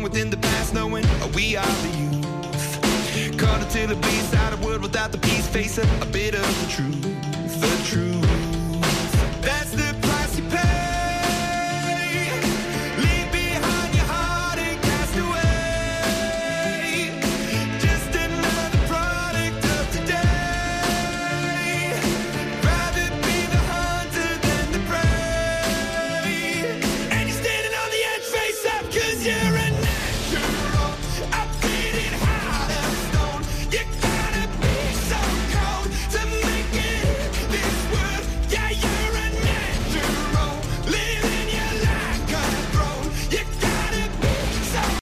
within the past, knowing we are the youth. Caught until it bleeds out, a world without the peace, facing a bit of the truth.